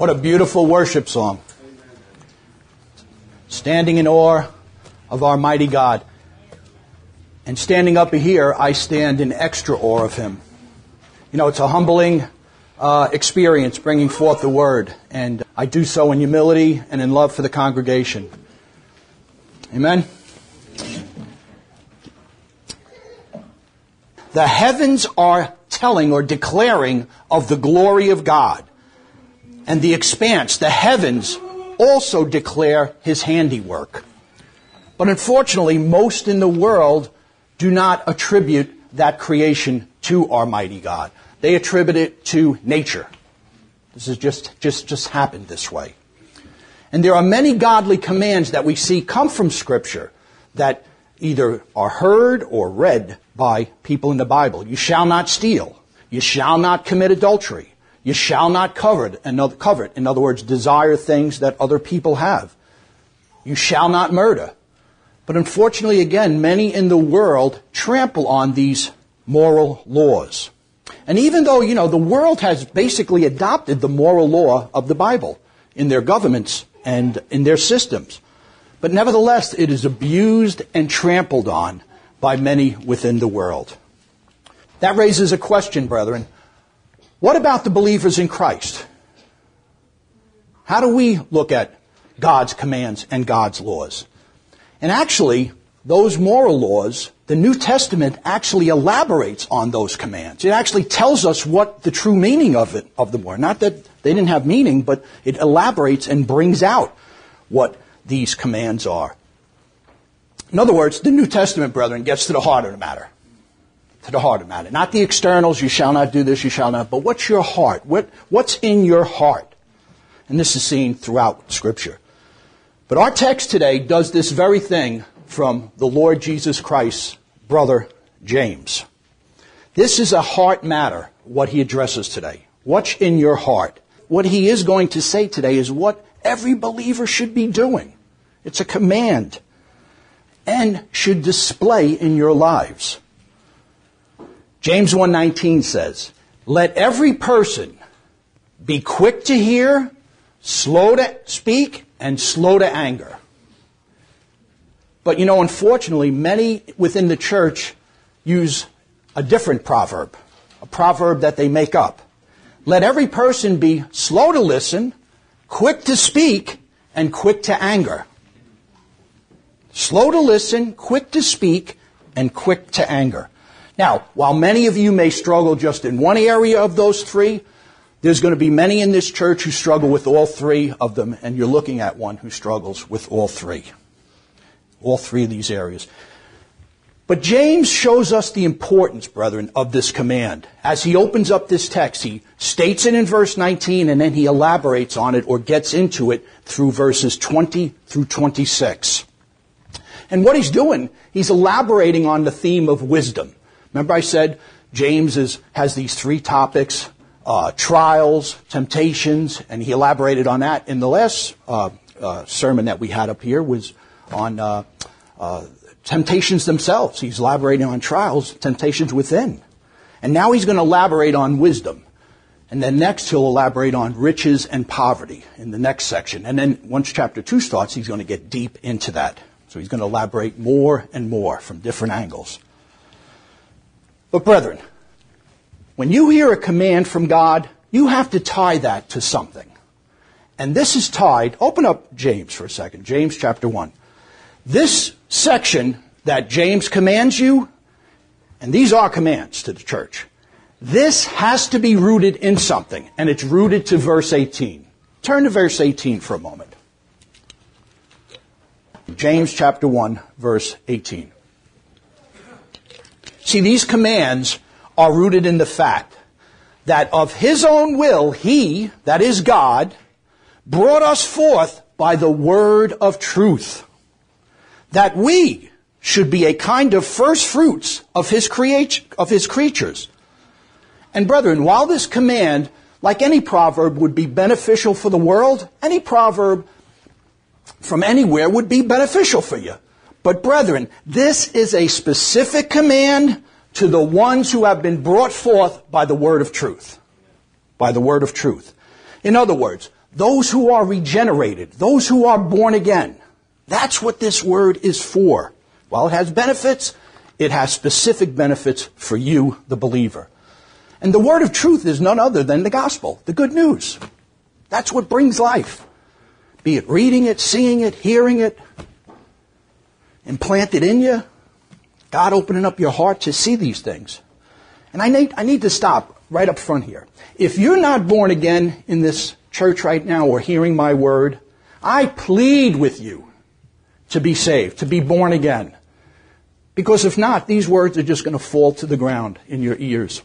What a beautiful worship song. Standing in awe of our mighty God. And standing up here, I stand in extra awe of Him. You know, it's a humbling experience bringing forth the Word. And I do so in humility and in love for the congregation. Amen? The heavens are telling or declaring of the glory of God. And the expanse, the heavens, also declare His handiwork. But unfortunately, most in the world do not attribute that creation to our mighty God. They attribute it to nature. This has just happened this way. And there are many godly commands that we see come from Scripture that either are heard or read by people in the Bible. You shall not steal. You shall not commit adultery. You shall not covet. In other words, desire things that other people have. You shall not murder. But unfortunately, again, many in the world trample on these moral laws. And even though, the world has basically adopted the moral law of the Bible in their governments and in their systems, but nevertheless, it is abused and trampled on by many within the world. That raises a question, brethren. What about the believers in Christ? How do we look at God's commands and God's laws? And actually, those moral laws, the New Testament actually elaborates on those commands. It actually tells us what the true meaning of them were. Not that they didn't have meaning, but it elaborates and brings out what these commands are. In other words, the New Testament, brethren, gets to the heart of the matter. To the heart of the matter. Not the externals, you shall not do this, you shall not, but what's your heart? What's in your heart? And this is seen throughout Scripture. But our text today does this very thing from the Lord Jesus Christ's brother James. This is a heart matter, what he addresses today. What's in your heart? What he is going to say today is what every believer should be doing. It's a command and should display in your lives. James 1:19 says, "Let every person be quick to hear, slow to speak, and slow to anger." But unfortunately, many within the church use a different proverb, a proverb that they make up. Let every person be slow to listen, quick to speak, and quick to anger. Slow to listen, quick to speak, and quick to anger. Now, while many of you may struggle just in one area of those three, there's going to be many in this church who struggle with all three of them, and you're looking at one who struggles with all three. All three of these areas. But James shows us the importance, brethren, of this command. As he opens up this text, he states it in verse 19, and then he elaborates on it or gets into it through verses 20 through 26. And what he's doing, he's elaborating on the theme of wisdom. Remember I said James has these three topics, trials, temptations, and he elaborated on that. In the last sermon that we had up here was on temptations themselves. He's elaborating on trials, temptations within. And now he's going to elaborate on wisdom. And then next he'll elaborate on riches and poverty in the next section. And then once chapter 2 starts, he's going to get deep into that. So he's going to elaborate more and more from different angles. But brethren, when you hear a command from God, you have to tie that to something. And this is tied, open up James for a second, James chapter 1. This section that James commands you, and these are commands to the church, this has to be rooted in something, and it's rooted to verse 18. Turn to verse 18 for a moment. James chapter 1, verse 18. See, these commands are rooted in the fact that of His own will, He, that is God, brought us forth by the word of truth, that we should be a kind of first fruits of His creatures. And brethren, while this command, like any proverb, would be beneficial for the world, any proverb from anywhere would be beneficial for you. But brethren, this is a specific command to the ones who have been brought forth by the word of truth. By the word of truth. In other words, those who are regenerated, those who are born again. That's what this word is for. While it has benefits, it has specific benefits for you, the believer. And the word of truth is none other than the gospel, the good news. That's what brings life. Be it reading it, seeing it, hearing it, implanted in you, God opening up your heart to see these things. And I need to stop right up front here. If you're not born again in this church right now or hearing my word, I plead with you to be saved, to be born again. Because if not, these words are just going to fall to the ground in your ears.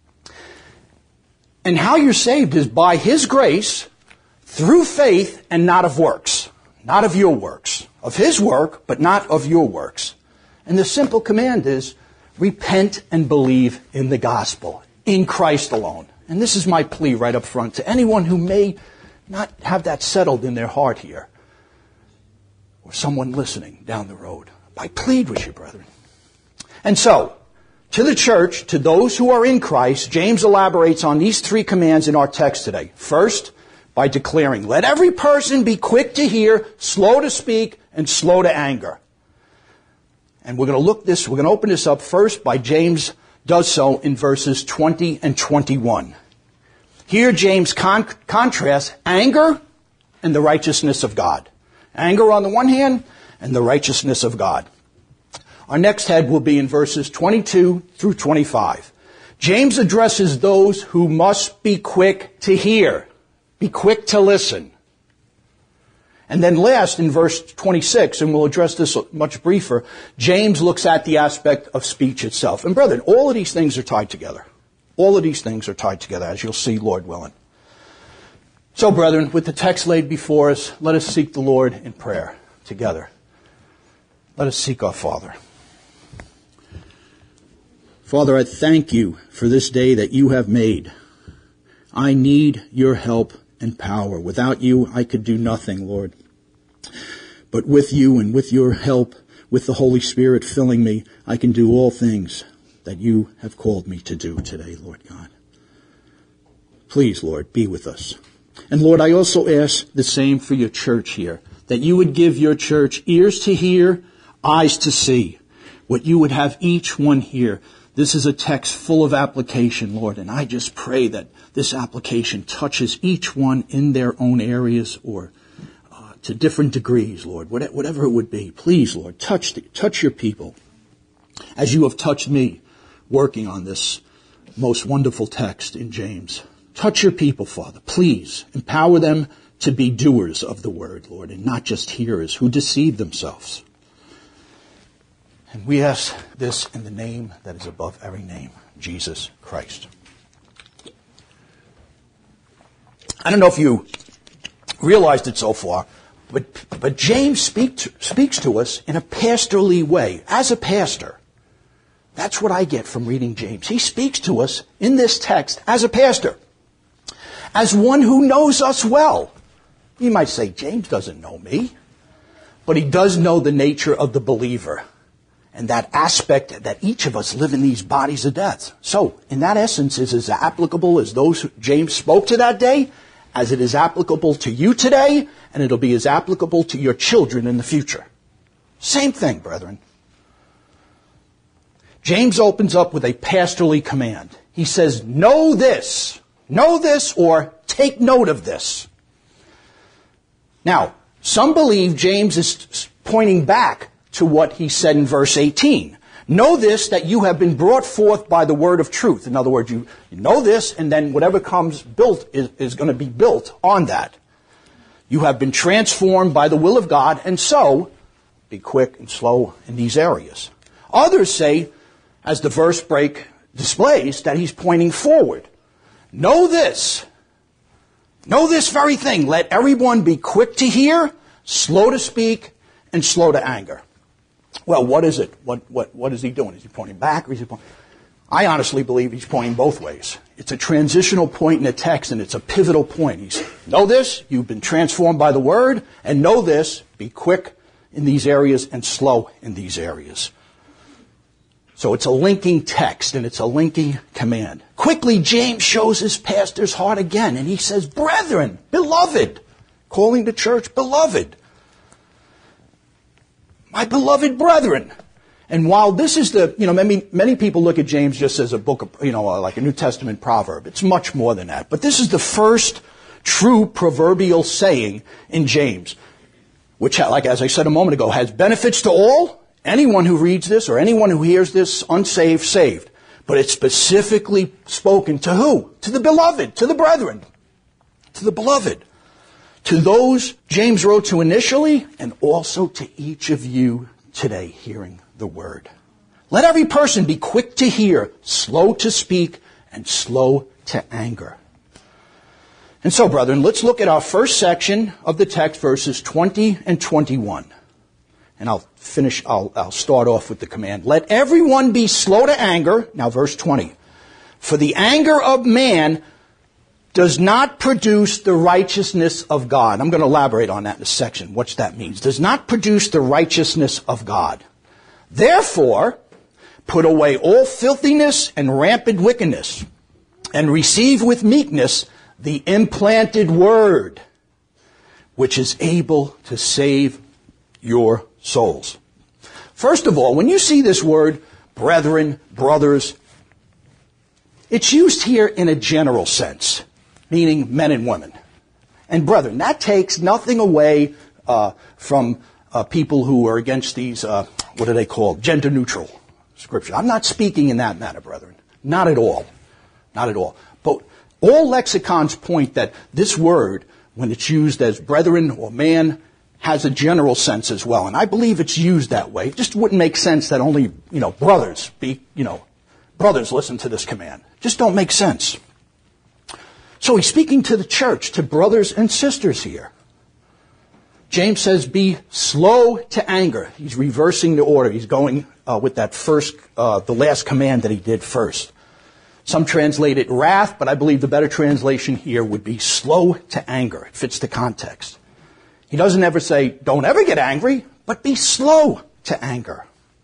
And how you're saved is by His grace, through faith, and not of works. Not of your works. Of His work, but not of your works. And the simple command is, repent and believe in the gospel, in Christ alone. And this is my plea right up front to anyone who may not have that settled in their heart here, or someone listening down the road. I plead with you, brethren. And so, to the church, to those who are in Christ, James elaborates on these three commands in our text today. First, by declaring, let every person be quick to hear, slow to speak, and slow to anger. And we're going to open this up first by James does so in verses 20 and 21. Here James contrasts anger and the righteousness of God. Anger on the one hand and the righteousness of God. Our next head will be in verses 22 through 25. James addresses those who must be quick to hear, be quick to listen. And then last, in verse 26, and we'll address this much briefer, James looks at the aspect of speech itself. And brethren, all of these things are tied together. All of these things are tied together, as you'll see, Lord willing. So, brethren, with the text laid before us, let us seek the Lord in prayer together. Let us seek our Father. Father, I thank you for this day that you have made. I need your help and power. Without you, I could do nothing, Lord. But with you and with your help, with the Holy Spirit filling me, I can do all things that you have called me to do today, Lord God. Please, Lord, be with us. And Lord, I also ask the same for your church here, that you would give your church ears to hear, eyes to see, what you would have each one hear. This is a text full of application, Lord, and I just pray that this application touches each one in their own areas or to different degrees, Lord, whatever it would be. Please, Lord, touch your people as you have touched me working on this most wonderful text in James. Touch your people, Father. Please empower them to be doers of the word, Lord, and not just hearers who deceive themselves. And we ask this in the name that is above every name, Jesus Christ. I don't know if you realized it so far, but James speaks to us in a pastorly way. As a pastor, that's what I get from reading James. He speaks to us in this text as a pastor, as one who knows us well. You might say, James doesn't know me, but he does know the nature of the believer and that aspect that each of us live in these bodies of death. So, in that essence, is as applicable as those James spoke to that day, as it is applicable to you today, and it'll be as applicable to your children in the future. Same thing, brethren. James opens up with a pastorly command. He says, know this, or take note of this. Now, some believe James is pointing back to what he said in verse 18. Know this, that you have been brought forth by the word of truth. In other words, you know this, and then whatever comes built is going to be built on that. You have been transformed by the will of God, and so be quick and slow in these areas. Others say, as the verse break displays, that he's pointing forward. Know this very thing. Let everyone be quick to hear, slow to speak, and slow to anger. Well, what is it? What is he doing? Is he pointing back or is he pointing? I honestly believe he's pointing both ways. It's a transitional point in the text, and it's a pivotal point. He's, know this, you've been transformed by the word, and know this, be quick in these areas and slow in these areas. So it's a linking text and it's a linking command. Quickly, James shows his pastor's heart again, and he says, brethren, beloved, calling the church beloved. My beloved brethren. And while this is many people look at James just as a book of, like a New Testament proverb. It's much more than that. But this is the first true proverbial saying in James, which, like as I said a moment ago, has benefits to all. Anyone who reads this or anyone who hears this, unsaved, saved. But it's specifically spoken to who? To the beloved, to the brethren, to the beloved. To those James wrote to initially, and also to each of you today hearing the word. Let every person be quick to hear, slow to speak, and slow to anger. And so, brethren, let's look at our first section of the text, verses 20 and 21. And I'll start off with the command. Let everyone be slow to anger. Now, verse 20. For the anger of man does not produce the righteousness of God. I'm going to elaborate on that in a section, what that means. Does not produce the righteousness of God. Therefore, put away all filthiness and rampant wickedness, and receive with meekness the implanted word, which is able to save your souls. First of all, when you see this word, brethren, brothers, it's used here in a general sense, meaning men and women. And brethren, that takes nothing away from people who are against these, what are they called? Gender neutral scripture. I'm not speaking in that manner, brethren. Not at all. Not at all. But all lexicons point that this word, when it's used as brethren or man, has a general sense as well. And I believe it's used that way. It just wouldn't make sense that only, brothers brothers listen to this command. Just don't make sense. So he's speaking to the church, to brothers and sisters here. James says, be slow to anger. He's reversing the order. He's going with that first, the last command that he did first. Some translate it wrath, but I believe the better translation here would be slow to anger. It fits the context. He doesn't ever say, don't ever get angry, but be slow to anger.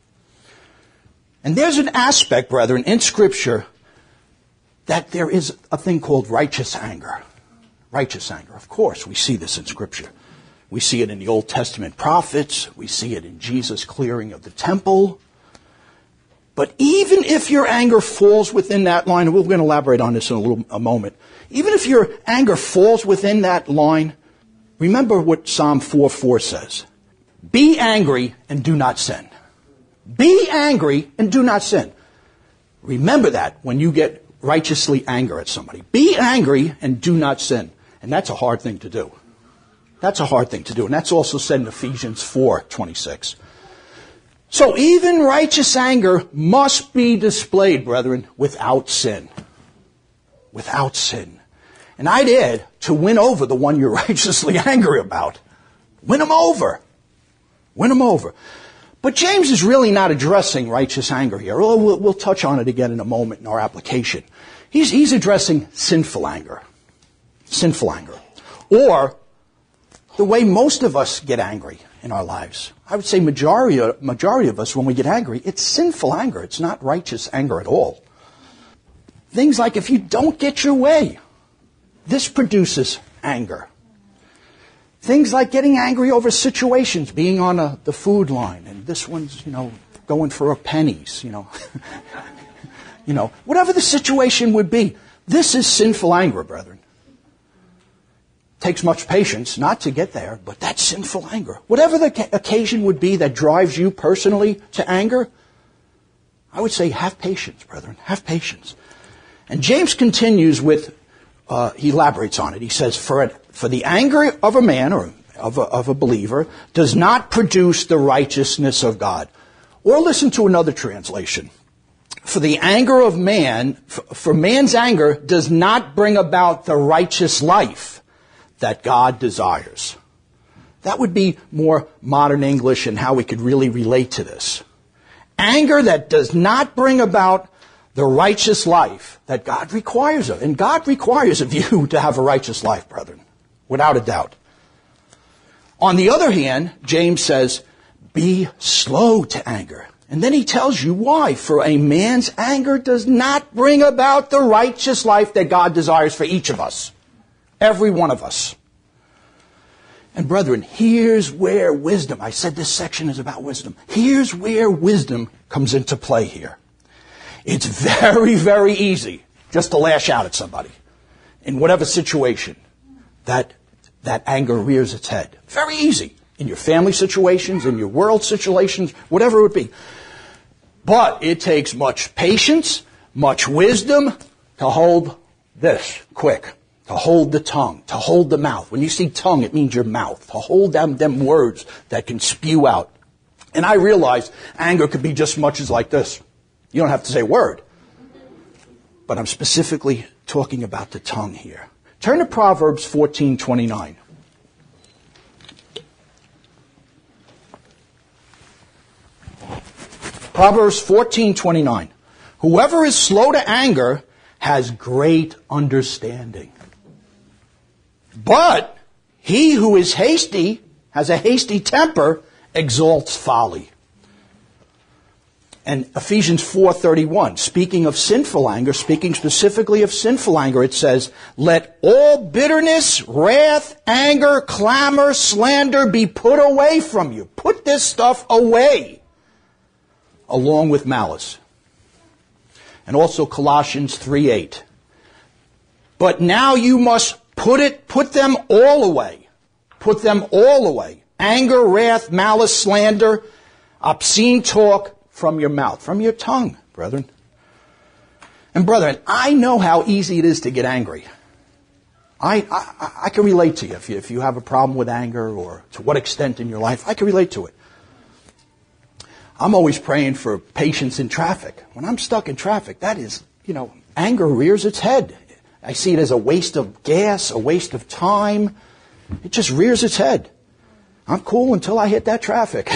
And there's an aspect, brethren, in Scripture that there is a thing called righteous anger. Righteous anger. Of course, we see this in Scripture. We see it in the Old Testament prophets. We see it in Jesus' clearing of the temple. But even if your anger falls within that line, and we're going to elaborate on this in a moment, even if your anger falls within that line, remember what Psalm 4:4 says. Be angry and do not sin. Be angry and do not sin. Remember that when you get righteously angry at somebody. Be angry and do not sin. And that's a hard thing to do. That's a hard thing to do. And that's also said in Ephesians 4:26. So even righteous anger must be displayed, brethren, without sin. Without sin. And I'd add, to win over the one you're righteously angry about. Win them over. Win them over. But James is really not addressing righteous anger here. We'll touch on it again in a moment in our application. He's addressing sinful anger. Sinful anger. Or the way most of us get angry in our lives. I would say majority of us, when we get angry, it's sinful anger. It's not righteous anger at all. Things like if you don't get your way, this produces anger. Things like getting angry over situations, being on the food line, and this one's, going for a pennies, whatever the situation would be. This is sinful anger, brethren. Takes much patience not to get there, but that's sinful anger. Whatever the occasion would be that drives you personally to anger, I would say have patience, brethren. Have patience. And James continues with, he elaborates on it. He says, for the anger of a man or of a believer does not produce the righteousness of God. Or listen to another translation. For the anger of man, for man's anger does not bring about the righteous life that God desires. That would be more modern English and how we could really relate to this. Anger that does not bring about the righteous life that God requires of. And God requires of you to have a righteous life, brethren, without a doubt. On the other hand, James says, be slow to anger. And then he tells you why. For a man's anger does not bring about the righteous life that God desires for each of us. Every one of us. And brethren, here's where wisdom, I said this section is about wisdom. Here's where wisdom comes into play here. It's very, very easy just to lash out at somebody in whatever situation that anger rears its head. Very easy. In your family situations, in your world situations, whatever it would be. But it takes much patience, much wisdom to hold this quick, to hold the tongue, to hold the mouth. When you see tongue, it means your mouth. To hold them words that can spew out. And I realize anger could be just as much as like this. You don't have to say a word. But I'm specifically talking about the tongue here. Turn to Proverbs 14:29. Proverbs 14:29. Whoever is slow to anger has great understanding. But he who is hasty, has a hasty temper, exalts folly. And Ephesians 4:31, speaking of sinful anger, speaking specifically of sinful anger, it says, let all bitterness, wrath, anger, clamor, slander be put away from you. Put this stuff away, along with malice. And also Colossians 3:8. But now you must put them all away. Put them all away. Anger, wrath, malice, slander, obscene talk from your mouth, from your tongue, brethren. And brethren, I know how easy it is to get angry. I can relate to you if you have a problem with anger or to what extent in your life. I can relate to it. I'm always praying for patience in traffic. When I'm stuck in traffic, that is, anger rears its head. I see it as a waste of gas, a waste of time. It just rears its head. I'm cool until I hit that traffic.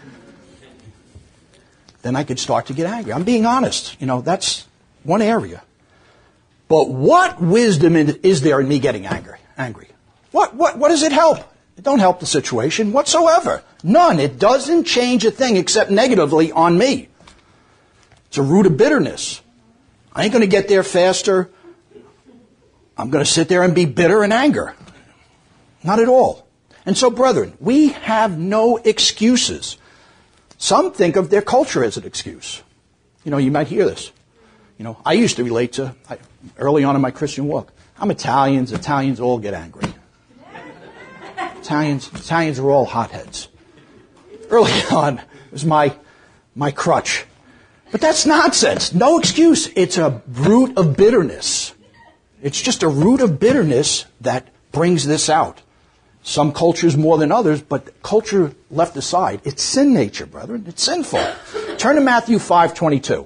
Then I could start to get angry. I'm being honest. That's one area. But what wisdom is there in me getting angry? What does it help? It don't help the situation whatsoever. None. It doesn't change a thing except negatively on me. It's a root of bitterness. I ain't going to get there faster. I'm going to sit there and be bitter and anger. Not at all. And so, brethren, we have no excuses. Some think of their culture as an excuse. You might hear this. I used to relate to, early on in my Christian walk, I'm Italians. Italians all get angry. Italians are all hotheads. Early on, it was my crutch. But that's nonsense. No excuse. It's a root of bitterness. It's just a root of bitterness that brings this out. Some cultures more than others, but culture left aside. It's sin nature, brethren. It's sinful. Turn to Matthew 5:22.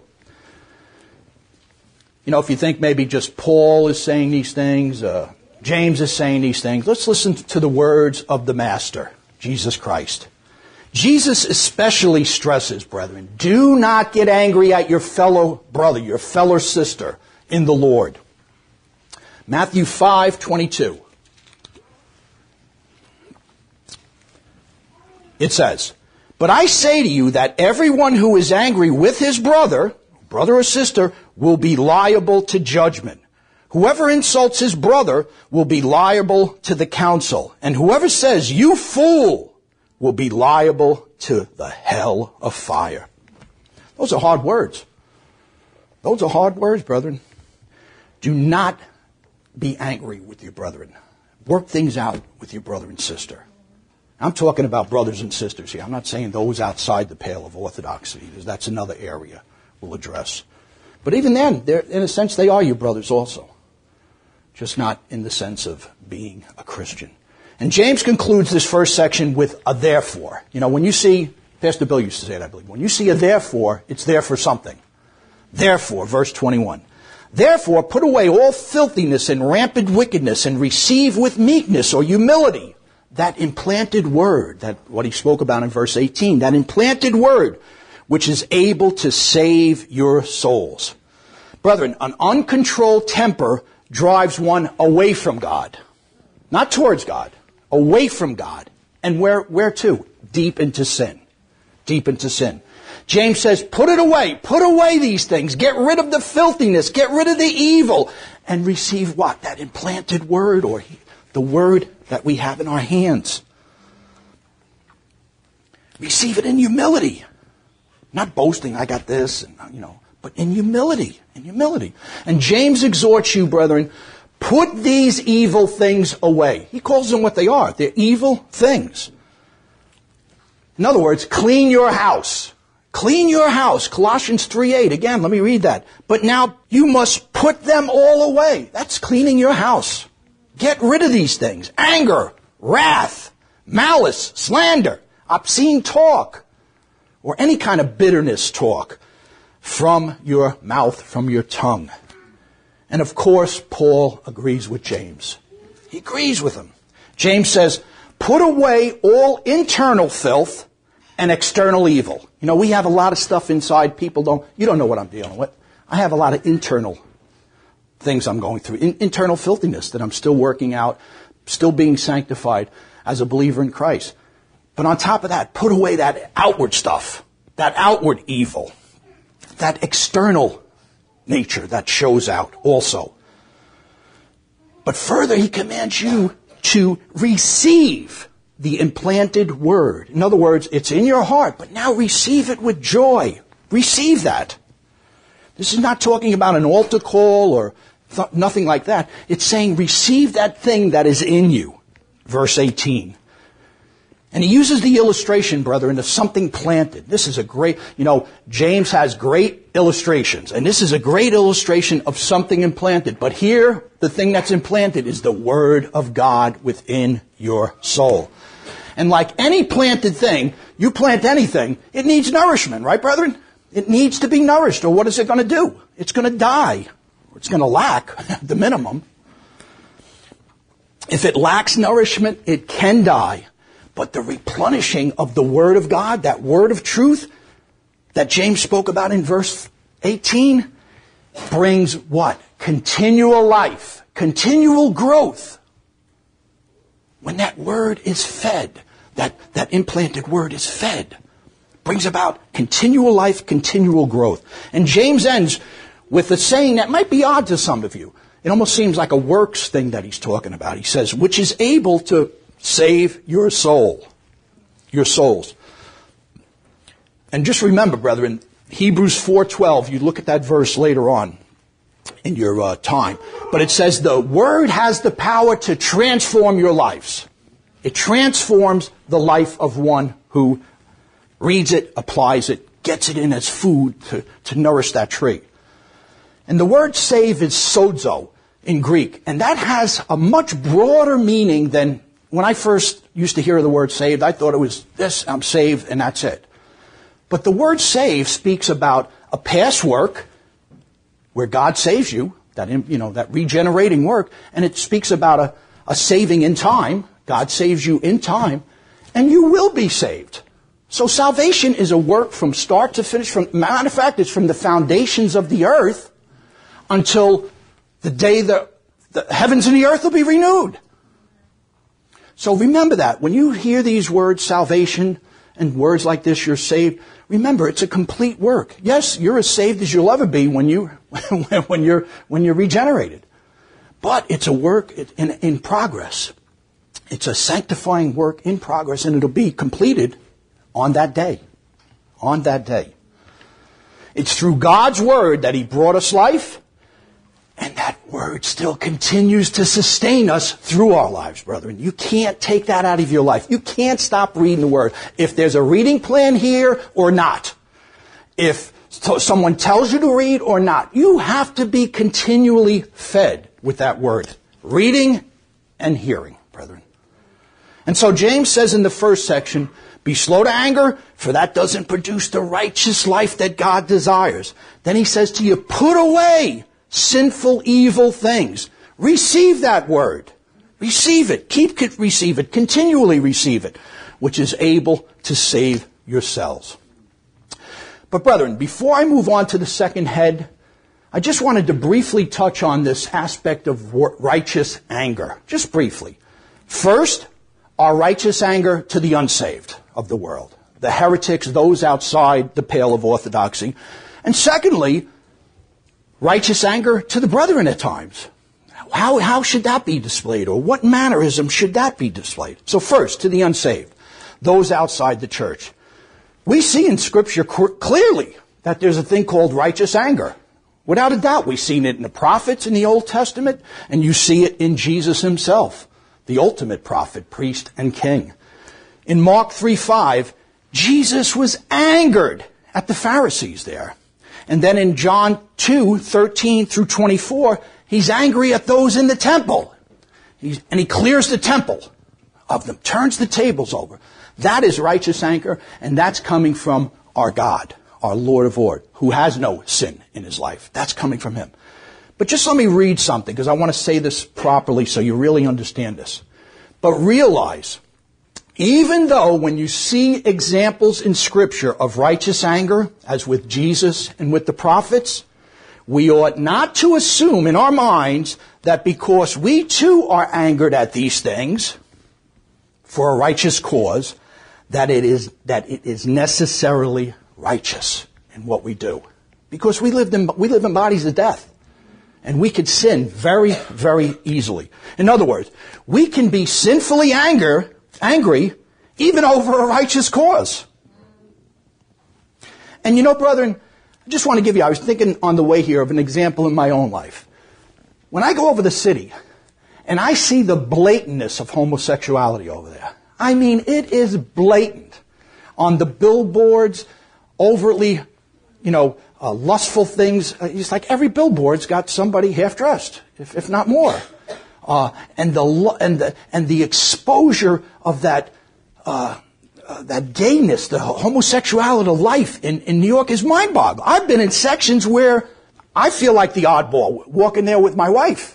If you think maybe just Paul is saying these things, James is saying these things, let's listen to the words of the Master, Jesus Christ. Jesus especially stresses, brethren, do not get angry at your fellow brother, your fellow sister in the Lord. Matthew 5:22. It says, but I say to you that everyone who is angry with his brother or sister, will be liable to judgment. Whoever insults his brother will be liable to the council. And whoever says, you fool, will be liable to the hell of fire. Those are hard words. Those are hard words, brethren. Do not be angry with your brethren. Work things out with your brother and sister. I'm talking about brothers and sisters here. I'm not saying those outside the pale of orthodoxy, because that's another area we'll address. But even then, in a sense, they are your brothers also. Just not in the sense of being a Christian. And James concludes this first section with a therefore. When you see, Pastor Bill used to say it, I believe, when you see a therefore, it's there for something. Therefore, verse 21. Therefore, put away all filthiness and rampant wickedness and receive with meekness or humility that implanted word, that what he spoke about in verse 18, that implanted word which is able to save your souls. Brethren, an uncontrolled temper drives one away from God. Not towards God. Away from God. And where to? Deep into sin. Deep into sin. James says, put it away. Put away these things. Get rid of the filthiness. Get rid of the evil. And receive what? That implanted word, or the word that we have in our hands. Receive it in humility. Not boasting, I got this, and but in humility. In humility. And James exhorts you, brethren, put these evil things away. He calls them what they are. They're evil things. In other words, clean your house. Clean your house. Colossians 3:8. Again, let me read that. But now you must put them all away. That's cleaning your house. Get rid of these things. Anger, wrath, malice, slander, obscene talk, or any kind of bitterness talk from your mouth, from your tongue. And of course, Paul agrees with James. He agrees with him. James says, put away all internal filth and external evil. We have a lot of stuff inside. You don't know what I'm dealing with. I have a lot of internal things I'm going through. Internal filthiness that I'm still working out, still being sanctified as a believer in Christ. But on top of that, put away that outward stuff, that outward evil, that external nature that shows out also. But further, he commands you to receive the implanted word. In other words, it's in your heart, but now receive it with joy. Receive that. This is not talking about an altar call or nothing like that. It's saying receive that thing that is in you. Verse 18. And he uses the illustration, brethren, of something planted. This is a great, James has great illustrations. And this is a great illustration of something implanted. But here, the thing that's implanted is the Word of God within your soul. And like any planted thing, you plant anything, it needs nourishment, right, brethren? It needs to be nourished. Or what is it going to do? It's going to die. Or it's going to lack, the minimum. If it lacks nourishment, it can die. But the replenishing of the Word of God, that Word of truth that James spoke about in verse 18, brings what? Continual life, continual growth. When that Word is fed, that implanted Word is fed, brings about continual life, continual growth. And James ends with a saying that might be odd to some of you. It almost seems like a works thing that he's talking about. He says, which is able to save your soul, your souls. And just remember, brethren, Hebrews 4:12, you look at that verse later on in your time, but it says the Word has the power to transform your lives. It transforms the life of one who reads it, applies it, gets it in as food to nourish that tree. And the word save is sozo in Greek, and that has a much broader meaning than when I first used to hear the word saved. I thought it was this, I'm saved, and that's it. But the word save speaks about a past work where God saves you, that regenerating work, and it speaks about a saving in time. God saves you in time, and you will be saved. So salvation is a work from start to finish. Matter of fact, it's from the foundations of the earth until the day the heavens and the earth will be renewed. So remember that. When you hear these words, salvation, and words like this, you're saved, remember, it's a complete work. Yes, you're as saved as you'll ever be when you're regenerated. But it's a work in progress. It's a sanctifying work in progress, and it'll be completed on that day. On that day. It's through God's Word that He brought us life, and that Word still continues to sustain us through our lives, brethren. You can't take that out of your life. You can't stop reading the Word. If there's a reading plan here or not, if someone tells you to read or not, you have to be continually fed with that Word. Reading and hearing, brethren. And so James says in the first section, be slow to anger, for that doesn't produce the righteous life that God desires. Then he says to you, put away sinful, evil things. Receive that word. Receive it. Receive it. Continually receive it, which is able to save yourselves. But brethren, before I move on to the second head, I just wanted to briefly touch on this aspect of righteous anger. Just briefly. First, our righteous anger to the unsaved of the world. the heretics, those outside the pale of orthodoxy. And secondly, righteous anger to the brethren at times. How should that be displayed? Or what mannerism should that be displayed? So first, to the unsaved, those outside the church. We see in Scripture clearly that there's a thing called righteous anger. Without a doubt, we've seen it in the prophets in the Old Testament, and you see it in Jesus himself, the ultimate prophet, priest, and king. In Mark 3:5, Jesus was angered at the Pharisees there. And then in John 2:13 through 24, he's angry at those in the temple. And he clears the temple of them, turns the tables over. That is righteous anger, and that's coming from our God, our Lord of Lords, who has no sin in his life. That's coming from him. But just let me read something, because I want to say this properly so you really understand this. But realize, even though when you see examples in Scripture of righteous anger, as with Jesus and with the prophets, we ought not to assume in our minds that because we too are angered at these things for a righteous cause, that it is necessarily righteous in what we do. Because we live in bodies of death. And we could sin very, very easily. In other words, we can be sinfully angry even over a righteous cause. And you know, brethren, I just want to give you, I was thinking on the way here of an example in my own life. When I go over the city and I see the blatantness of homosexuality over there, I mean, it is blatant. On the billboards, overtly, lustful things. It's like every billboard's got somebody half-dressed, if not more. And the exposure of that gayness, the homosexuality of life in New York is mind-boggling. I've been in sections where I feel like the oddball walking there with my wife.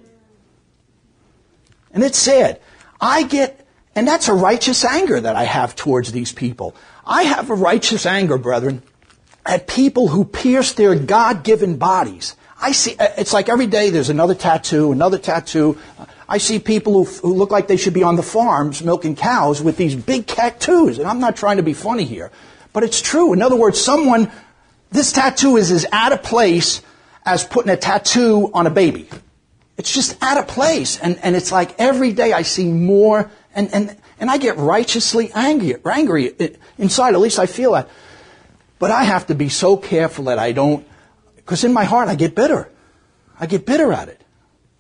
And it's sad. And that's a righteous anger that I have towards these people. I have a righteous anger, brethren, at people who pierce their God-given bodies. I see, it's like every day there's another tattoo. I see people who look like they should be on the farms milking cows with these big tattoos. And I'm not trying to be funny here, but it's true. In other words, this tattoo is as out of place as putting a tattoo on a baby. It's just out of place. And it's like every day I see more, and I get righteously angry inside. At least I feel that. But I have to be so careful that I don't, because in my heart I get bitter. I get bitter at it.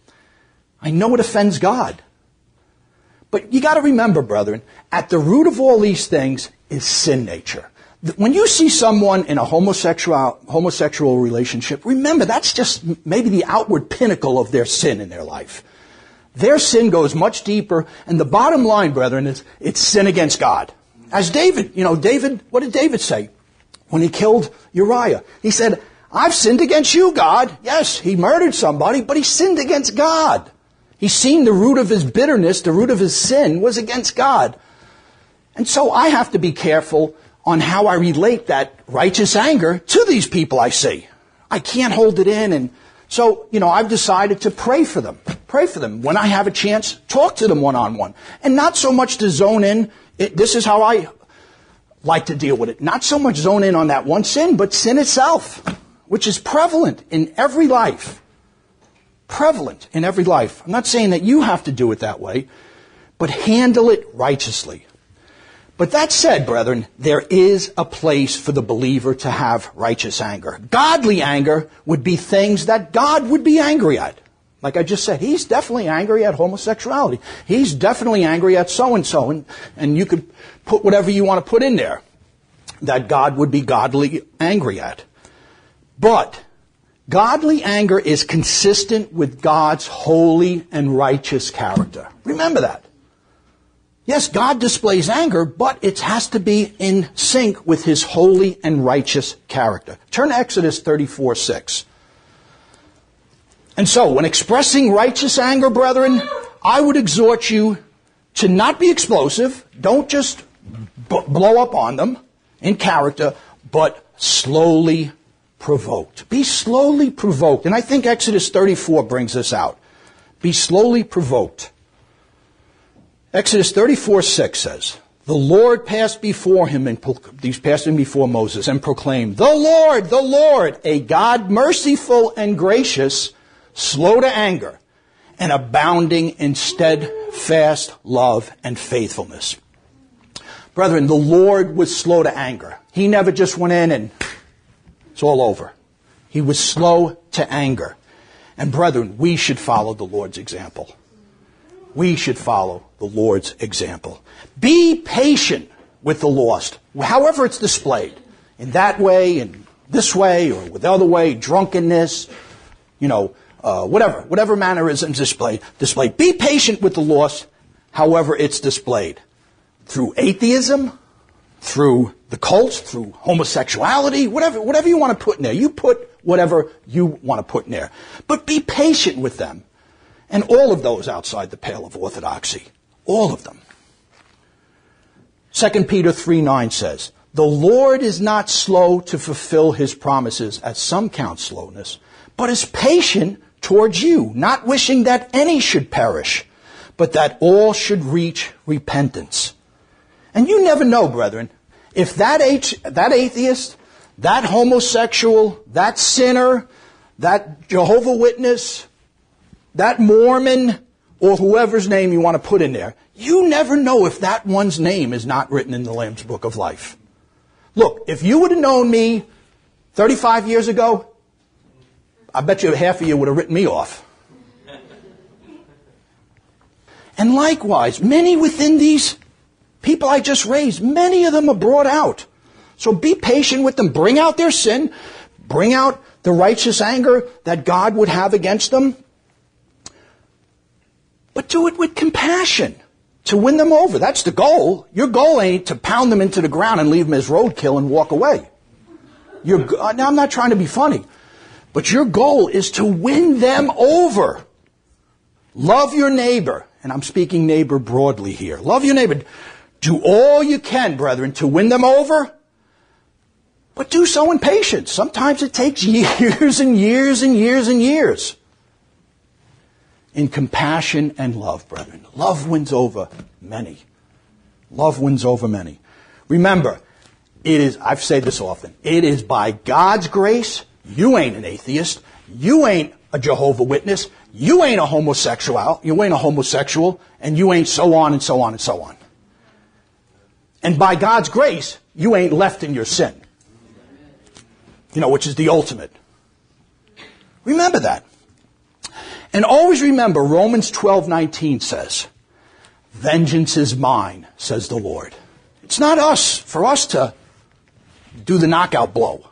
I know it offends God. But you got to remember, brethren, at the root of all these things is sin nature. When you see someone in a homosexual relationship, remember that's just maybe the outward pinnacle of their sin in their life. Their sin goes much deeper, and the bottom line, brethren, is it's sin against God. As David, what did David say when he killed Uriah? He said, I've sinned against you, God. Yes, he murdered somebody, but he sinned against God. He's seen the root of his bitterness, the root of his sin was against God. And so I have to be careful on how I relate that righteous anger to these people I see. I can't hold it in. And so, I've decided to pray for them. Pray for them. When I have a chance, talk to them one-on-one. And not so much to zone in. This is how I like to deal with it. Not so much zone in on that one sin, but sin itself, which is prevalent in every life. Prevalent in every life. I'm not saying that you have to do it that way, but handle it righteously. But that said, brethren, there is a place for the believer to have righteous anger. Godly anger would be things that God would be angry at. Like I just said, he's definitely angry at homosexuality. He's definitely angry at so-and-so. And you could put whatever you want to put in there that God would be godly angry at. But godly anger is consistent with God's holy and righteous character. Remember that. Yes, God displays anger, but it has to be in sync with his holy and righteous character. Turn to Exodus 34:6. And so, when expressing righteous anger, brethren, I would exhort you to not be explosive. Don't just blow up on them in character, but slowly provoked. Be slowly provoked. And I think Exodus 34 brings this out. Be slowly provoked. Exodus 34:6 says, The Lord passed before him, and he's passing before Moses, and proclaimed, the Lord, a God merciful and gracious, slow to anger, and abounding in steadfast love and faithfulness. Brethren, the Lord was slow to anger. He never just went in and it's all over. He was slow to anger. And brethren, we should follow the Lord's example. We should follow the Lord's example. Be patient with the lost, however it's displayed. In that way, in this way, or with the other way, drunkenness, whatever mannerism displayed. Be patient with the lost, however it's displayed. Through atheism, through the cults, through homosexuality, whatever you want to put in there. You put whatever you want to put in there. But be patient with them. And all of those outside the pale of orthodoxy. All of them. 2 Peter 3:9 says, the Lord is not slow to fulfill his promises, as some count slowness, but is patient towards you, not wishing that any should perish, but that all should reach repentance. And you never know, brethren, if that atheist, that homosexual, that sinner, that Jehovah's Witness, that Mormon, or whoever's name you want to put in there, you never know if that one's name is not written in the Lamb's Book of Life. Look, if you would have known me 35 years ago, I bet you half of you would have written me off. And likewise, many within these people I just raised, many of them are brought out. So be patient with them. Bring out their sin. Bring out the righteous anger that God would have against them. But do it with compassion to win them over. That's the goal. Your goal ain't to pound them into the ground and leave them as roadkill and walk away. Now, I'm not trying to be funny, but your goal is to win them over. Love your neighbor. And I'm speaking neighbor broadly here. Love your neighbor. Do all you can, brethren, to win them over. But do so in patience. Sometimes it takes years and years and years and years. In compassion and love, brethren. Love wins over many. Love wins over many. Remember, I've said this often, it is by God's grace. You ain't an atheist. You ain't a Jehovah's Witness. You ain't a homosexual. You ain't a homosexual. And you ain't so on and so on and so on. And by God's grace, you ain't left in your sin. Which is the ultimate. Remember that. And always remember, Romans 12:19 says, vengeance is mine, says the Lord. It's not for us to do the knockout blow.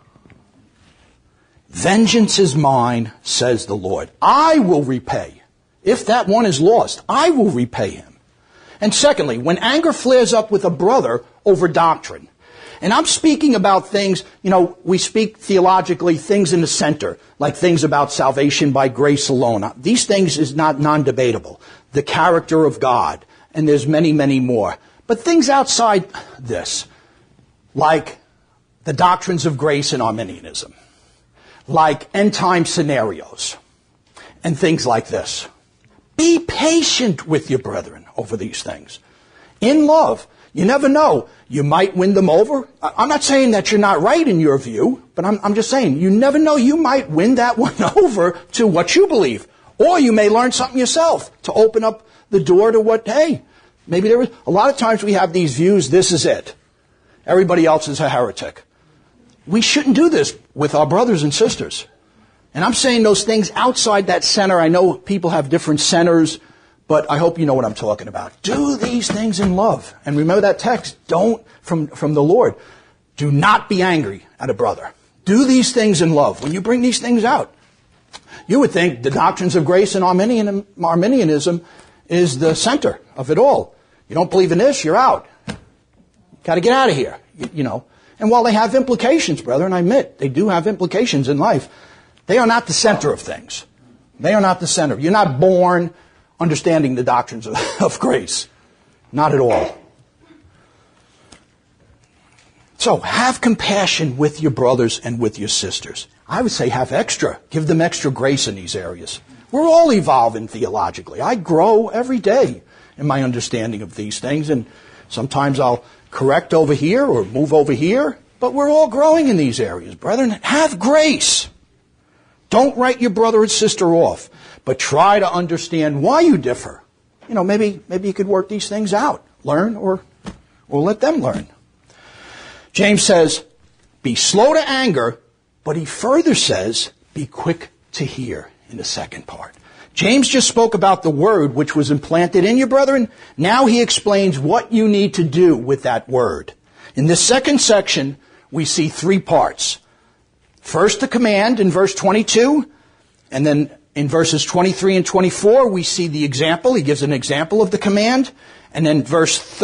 Vengeance is mine, says the Lord. I will repay. If that one is lost, I will repay him. And secondly, when anger flares up with a brother over doctrine, and I'm speaking about things, we speak theologically, things in the center, like things about salvation by grace alone. These things is not non-debatable. The character of God, and there's many, many more. But things outside this, like the doctrines of grace and Arminianism, like end-time scenarios, and things like this. Be patient with your brethren over these things. In love. You never know. You might win them over. I'm not saying that you're not right in your view, but I'm just saying you never know. You might win that one over to what you believe. Or you may learn something yourself to open up the door to maybe there is. A lot of times we have these views, this is it. Everybody else is a heretic. We shouldn't do this with our brothers and sisters. And I'm saying those things outside that center. I know people have different centers, but I hope you know what I'm talking about. Do these things in love. And remember that text, from the Lord. Do not be angry at a brother. Do these things in love. When you bring these things out, you would think the doctrines of grace and Arminianism is the center of it all. You don't believe in this, you're out. Got to get out of here, And while they have implications, brethren, I admit, they do have implications in life. They are not the center of things. They are not the center. You're not born understanding the doctrines of grace. Not at all. So have compassion with your brothers and with your sisters. I would say give them extra grace in these areas. We're all evolving theologically. I grow every day in my understanding of these things, and Sometimes I'll correct over here or move over here, but we're all growing in these areas. Brethren, have grace. Don't write your brother or sister off, but try to understand why you differ. Maybe you could work these things out. Learn or let them learn. James says, be slow to anger, but he further says, be quick to hear in the second part. James just spoke about the word which was implanted in you, brethren. Now he explains what you need to do with that word. In this second section, we see three parts. First, the command in verse 22, and then in verses 23 and 24, we see the example. He gives an example of the command. And then verse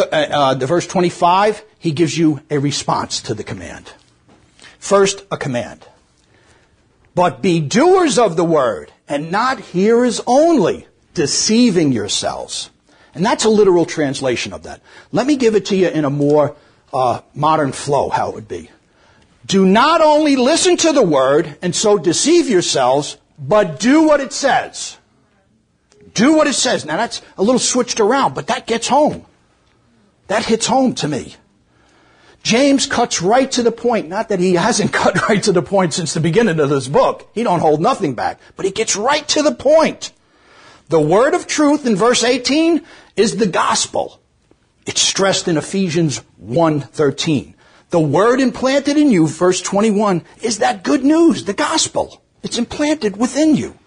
25, he gives you a response to the command. First, a command. But be doers of the word, and not hearers only, deceiving yourselves. And that's a literal translation of that. Let me give it to you in a more modern flow, how it would be. Do not only listen to the word, and so deceive yourselves, but do what it says. Do what it says. Now that's a little switched around, but that gets home. That hits home to me. James cuts right to the point. Not that he hasn't cut right to the point since the beginning of this book. He don't hold nothing back. But he gets right to the point. The word of truth in verse 18 is the gospel. It's stressed in Ephesians 1:13. The word implanted in you, verse 21, is that good news, the gospel. It's implanted within you.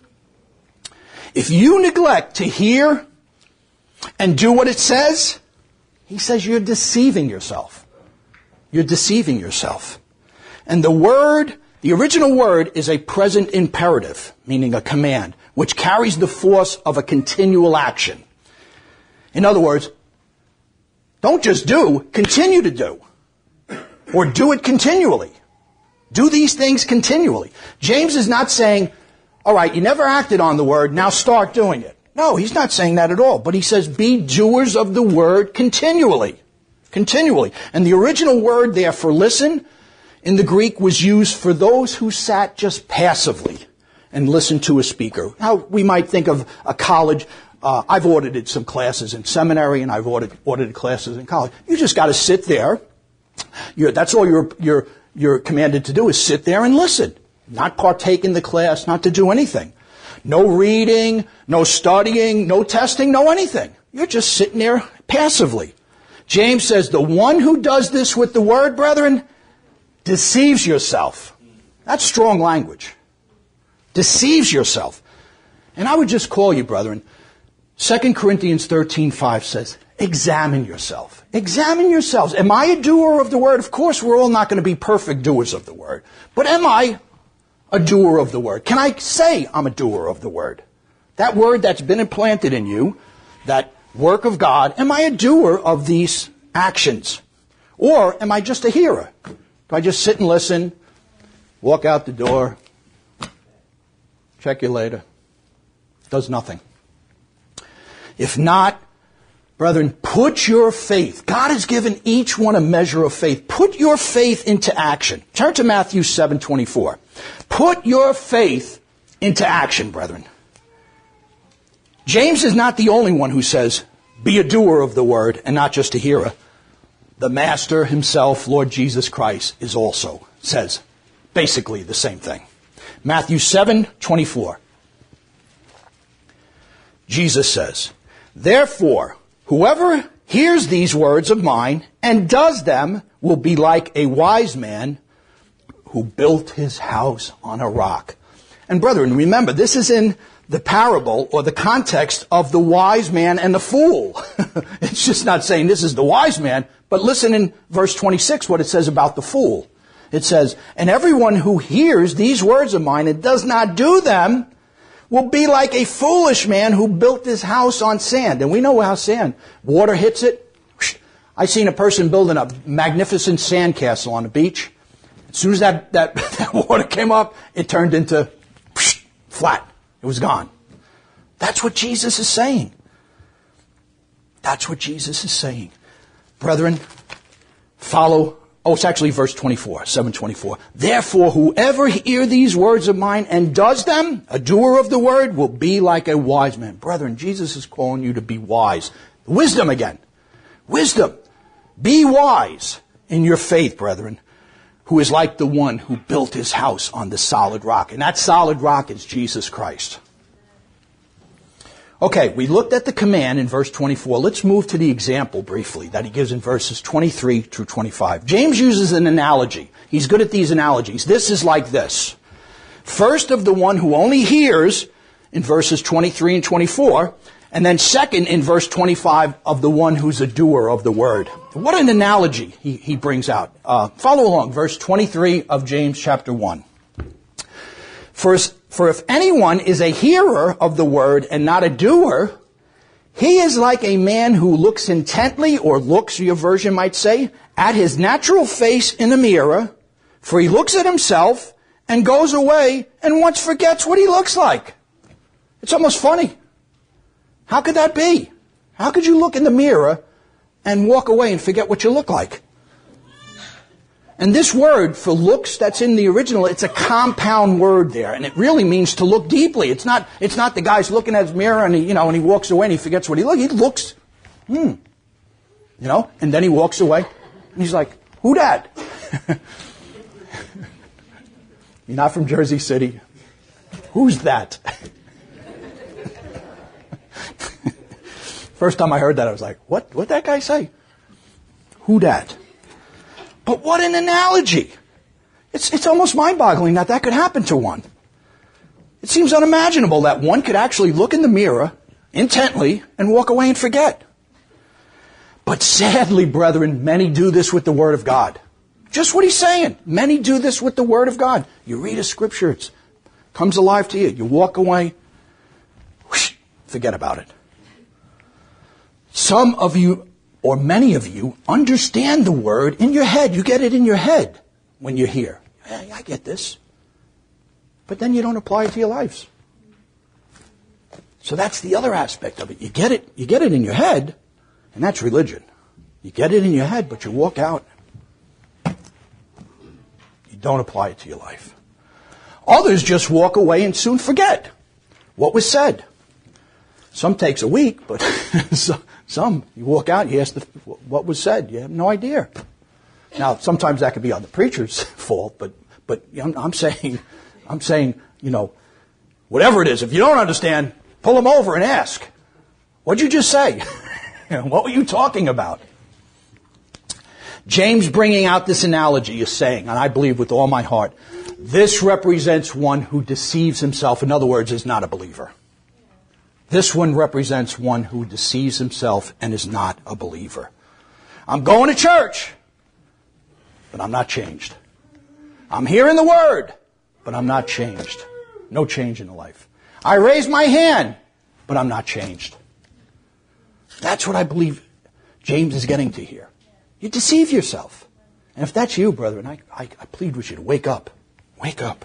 If you neglect to hear and do what it says, he says you're deceiving yourself. You're deceiving yourself. And the original word is a present imperative, meaning a command, which carries the force of a continual action. In other words, don't just do, continue to do. Or do it continually. Do these things continually. James is not saying, all right, you never acted on the word, now start doing it. No, he's not saying that at all. But he says, be doers of the word continually. Continually. And the original word there for listen in the Greek was used for those who sat just passively and listened to a speaker. Now, we might think of a college. I've audited some classes in seminary, and I've audited classes in college. You just got to sit there. That's all you're commanded to do is sit there and listen. Not partake in the class, not to do anything. No reading, no studying, no testing, no anything. You're just sitting there passively. James says the one who does this with the word, brethren, deceives yourself. That's strong language. Deceives yourself. And I would just call you, brethren, 2 Corinthians 13:5 says, examine yourself. Examine yourselves. Am I a doer of the word? Of course, we're all not going to be perfect doers of the word. But am I a doer of the word? Can I say I'm a doer of the word? That word that's been implanted in you, that work of God, am I a doer of these actions? Or am I just a hearer? Do I just sit and listen, walk out the door, check you later? Does nothing. If not, brethren, put your faith. God has given each one a measure of faith. Put your faith into action. Turn to Matthew 7:24. Put your faith into action, brethren. James is not the only one who says, be a doer of the word and not just a hearer. The Master himself, Lord Jesus Christ, is also says basically the same thing. Matthew 7:24. Jesus says, therefore, whoever hears these words of mine and does them will be like a wise man who built his house on a rock. And brethren, remember, this is in the parable or the context of the wise man and the fool. It's just not saying this is the wise man, but listen in verse 26 what it says about the fool. It says, and everyone who hears these words of mine and does not do them will be like a foolish man who built his house on sand. And we know how sand, water hits it. I seen a person building a magnificent sandcastle on the beach. As soon as that water came up, it turned into flat. It was gone. That's what Jesus is saying. That's what Jesus is saying. Brethren, follow. Oh, it's actually verse 24, 7:24. Therefore, whoever hear these words of mine and does them, a doer of the word, will be like a wise man. Brethren, Jesus is calling you to be wise. Wisdom again. Wisdom. Be wise in your faith, brethren, who is like the one who built his house on the solid rock. And that solid rock is Jesus Christ. Okay, we looked at the command in verse 24. Let's move to the example briefly that he gives in verses 23 through 25. James uses an analogy. He's good at these analogies. This is like this. First of the one who only hears in verses 23 and 24, and then second in verse 25 of the one who's a doer of the word. What an analogy he brings out. Follow along, verse 23 of James chapter 1. For if anyone is a hearer of the word and not a doer, he is like a man who looks intently, or looks, your version might say, at his natural face in a mirror, for he looks at himself and goes away and once forgets what he looks like. It's almost funny. How could that be? How could you look in the mirror and walk away and forget what you look like? And this word for looks that's in the original, it's a compound word there, and it really means to look deeply. It's not the guy's looking at his mirror and he walks away and he forgets what he looks. He looks, and then he walks away and he's like, who dat? You're not from Jersey City. Who's that? First time I heard that, I was like, what'd that guy say? Who dat? But what an analogy. It's almost mind-boggling that could happen to one. It seems unimaginable that one could actually look in the mirror intently and walk away and forget. But sadly, brethren, many do this with the Word of God. Just what he's saying. Many do this with the Word of God. You read a scripture, it comes alive to you. You walk away, whoosh, forget about it. Some of you, or many of you, understand the Word in your head. You get it in your head when you're here. Hey, I get this. But then you don't apply it to your lives. So that's the other aspect of it. You get it in your head, and that's religion. You get it in your head, but you walk out. You don't apply it to your life. Others just walk away and soon forget what was said. Some takes a week, but some, you walk out, you ask what was said. You have no idea. Now, sometimes that could be on the preacher's fault, but I'm saying, whatever it is, if you don't understand, pull them over and ask, what'd you just say? What were you talking about? James, bringing out this analogy, is saying, and I believe with all my heart, this represents one who deceives himself. In other words, is not a believer. This one represents one who deceives himself and is not a believer. I'm going to church, but I'm not changed. I'm hearing the word, but I'm not changed. No change in the life. I raise my hand, but I'm not changed. That's what I believe James is getting to here. You deceive yourself. And if that's you, brethren, I plead with you to wake up. Wake up.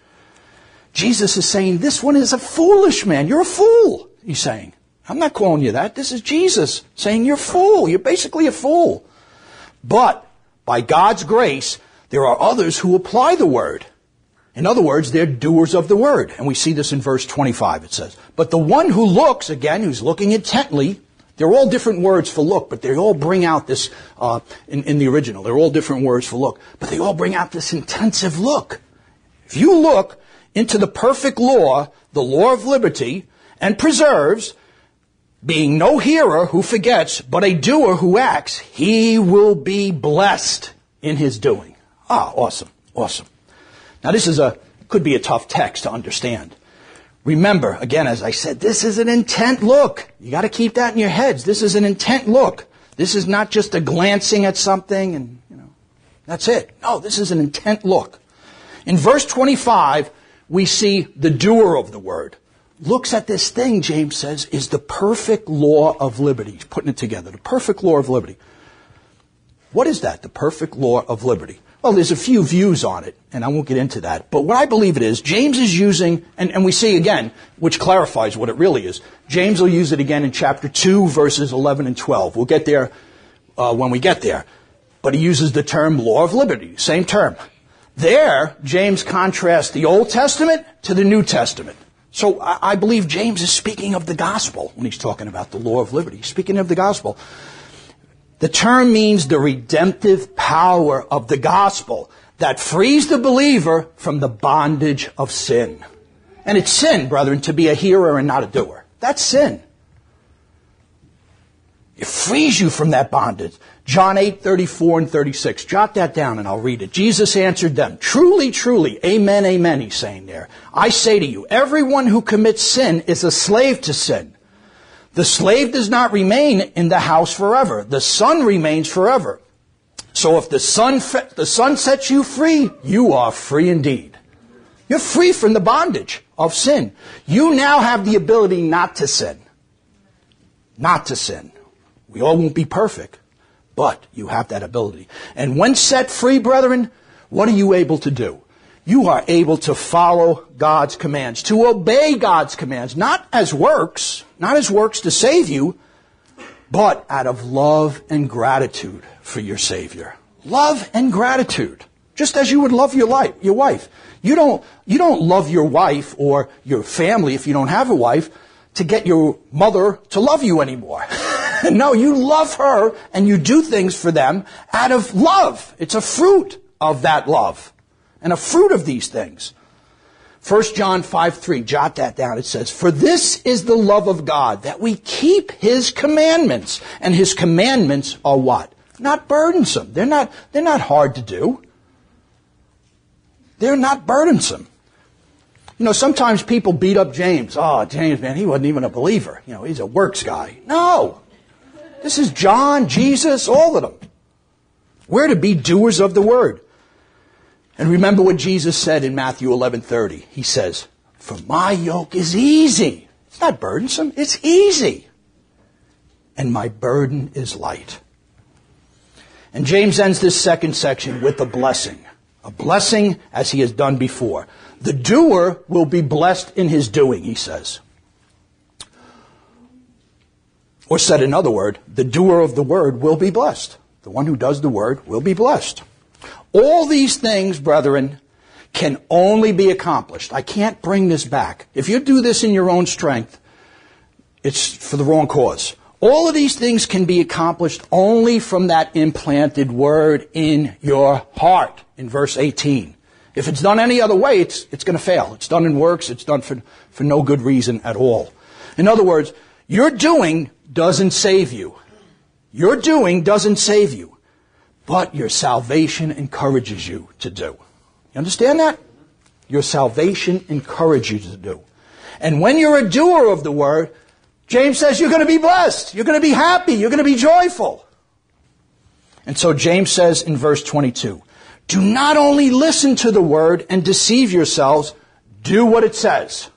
Jesus is saying, this one is a foolish man. You're a fool, he's saying. I'm not calling you that. This is Jesus saying you're a fool. You're basically a fool. But by God's grace, there are others who apply the word. In other words, they're doers of the word. And we see this in verse 25, it says. But the one who looks, again, who's looking intently, they're all different words for look, but they all bring out this, in the original, they're all different words for look, but they all bring out this intensive look. If you look into the perfect law, the law of liberty, and preserves, being no hearer who forgets, but a doer who acts, he will be blessed in his doing. Ah, awesome, awesome. Now this could be a tough text to understand. Remember, again, as I said, this is an intent look. You got to keep that in your heads. This is an intent look. This is not just a glancing at something and, that's it. No, this is an intent look. In verse 25, we see the doer of the word. Looks at this thing, James says, is the perfect law of liberty. He's putting it together. The perfect law of liberty. What is that? The perfect law of liberty. Well, there's a few views on it, and I won't get into that. But what I believe it is, James is using, and we see again, which clarifies what it really is. James will use it again in chapter 2, verses 11 and 12. We'll get there when we get there. But he uses the term law of liberty, same term. There, James contrasts the Old Testament to the New Testament. So I believe James is speaking of the gospel when he's talking about the law of liberty. He's speaking of the gospel. The term means the redemptive power of the gospel that frees the believer from the bondage of sin. And it's sin, brethren, to be a hearer and not a doer. That's sin. It frees you from that bondage. John 8:34 and 36. Jot that down and I'll read it. Jesus answered them, "Truly, truly, amen, amen," he's saying there. "I say to you, everyone who commits sin is a slave to sin. The slave does not remain in the house forever. The son remains forever. So if the son sets you free, you are free indeed." You're free from the bondage of sin. You now have the ability not to sin. Not to sin. We all won't be perfect, but you have that ability. And when set free, brethren, what are you able to do? You are able to follow God's commands, to obey God's commands, not as works to save you, but out of love and gratitude for your Savior. Love and gratitude. Just as you would love your wife. You don't love your wife or your family if you don't have a wife to get your mother to love you anymore. No, you love her and you do things for them out of love. It's a fruit of that love and a fruit of these things. 1 John 5:3, jot that down. It says, "For this is the love of God, that we keep His commandments." And His commandments are what? Not burdensome. They're not hard to do. They're not burdensome. You know, sometimes people beat up James. "Oh, James, man, he wasn't even a believer. You know, he's a works guy." No. This is John, Jesus, all of them. We're to be doers of the word. And remember what Jesus said in Matthew 11:30. He says, "For my yoke is easy." It's not burdensome. It's easy. "And my burden is light." And James ends this second section with a blessing. A blessing as he has done before. The doer will be blessed in his doing, he says. Or said in other words, the doer of the word will be blessed. The one who does the word will be blessed. All these things, brethren, can only be accomplished. I can't bring this back. If you do this in your own strength, it's for the wrong cause. All of these things can be accomplished only from that implanted word in your heart, in verse 18. If it's done any other way, it's going to fail. It's done in works. It's done for no good reason at all. In other words, your doing doesn't save you. Your doing doesn't save you. But your salvation encourages you to do. You understand that? Your salvation encourages you to do. And when you're a doer of the word, James says you're going to be blessed. You're going to be happy. You're going to be joyful. And so James says in verse 22, do not only listen to the word and deceive yourselves, do what it says.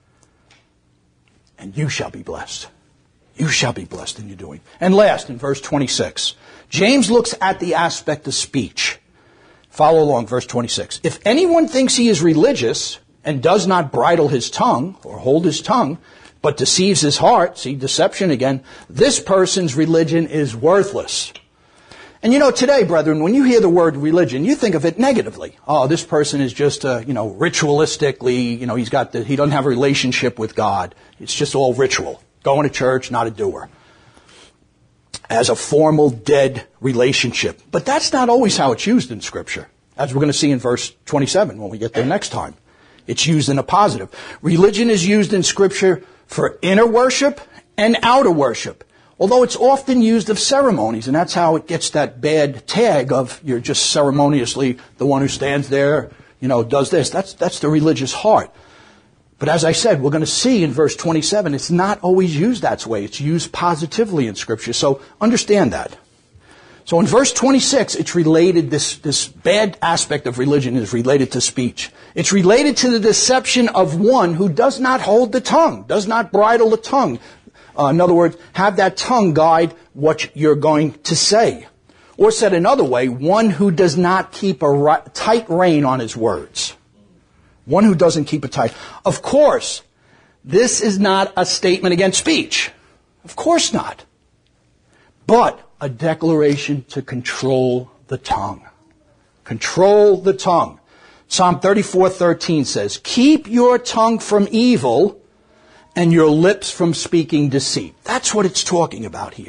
And you shall be blessed. You shall be blessed in your doing. And last, in verse 26, James looks at the aspect of speech. Follow along, verse 26. If anyone thinks he is religious and does not bridle his tongue or hold his tongue, but deceives his heart, see, deception again, this person's religion is worthless. And you know, today, brethren, when you hear the word religion, you think of it negatively. Oh, this person is just, ritualistically, he doesn't have a relationship with God. It's just all ritual. Going to church, not a doer. As a formal, dead relationship. But that's not always how it's used in Scripture. As we're going to see in verse 27 when we get there next time. It's used in a positive. Religion is used in Scripture for inner worship and outer worship. Although it's often used of ceremonies, and that's how it gets that bad tag of you're just ceremoniously the one who stands there, does this. That's the religious heart. But as I said, we're going to see in verse 27, it's not always used that way. It's used positively in Scripture. So understand that. So in verse 26, it's related, this bad aspect of religion is related to speech. It's related to the deception of one who does not hold the tongue, does not bridle the tongue. In other words, have that tongue guide what you're going to say. Or said another way, one who does not keep a tight rein on his words. One who doesn't keep it tight. Of course, this is not a statement against speech. Of course not. But a declaration to control the tongue. Control the tongue. Psalm 34:13 says, keep your tongue from evil and your lips from speaking deceit. That's what it's talking about here.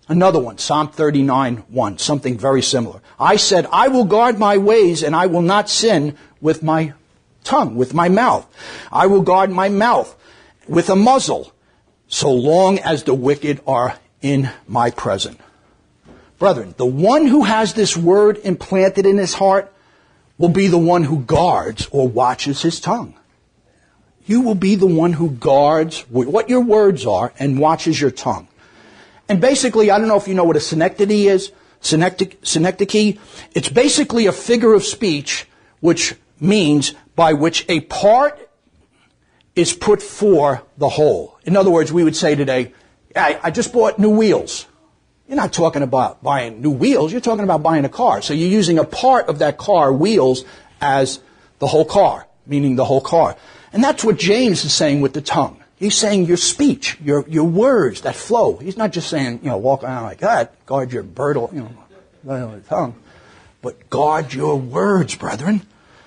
Another one, Psalm 39:1, something very similar. I said, I will guard my ways and I will not sin with my tongue, with my mouth. I will guard my mouth with a muzzle, so long as the wicked are in my presence. Brethren, the one who has this word implanted in his heart will be the one who guards or watches his tongue. You will be the one who guards what your words are and watches your tongue. And basically, I don't know if you know what a synecdoche is. Synecdoche. It's basically a figure of speech which means by which a part is put for the whole. In other words, we would say today, I just bought new wheels. You're not talking about buying new wheels. You're talking about buying a car. So you're using a part of that car, wheels, as the whole car, meaning the whole car. And that's what James is saying with the tongue. He's saying your speech, your words that flow. He's not just saying, walk around like that, guard your bridle, tongue. But guard your words, brethren.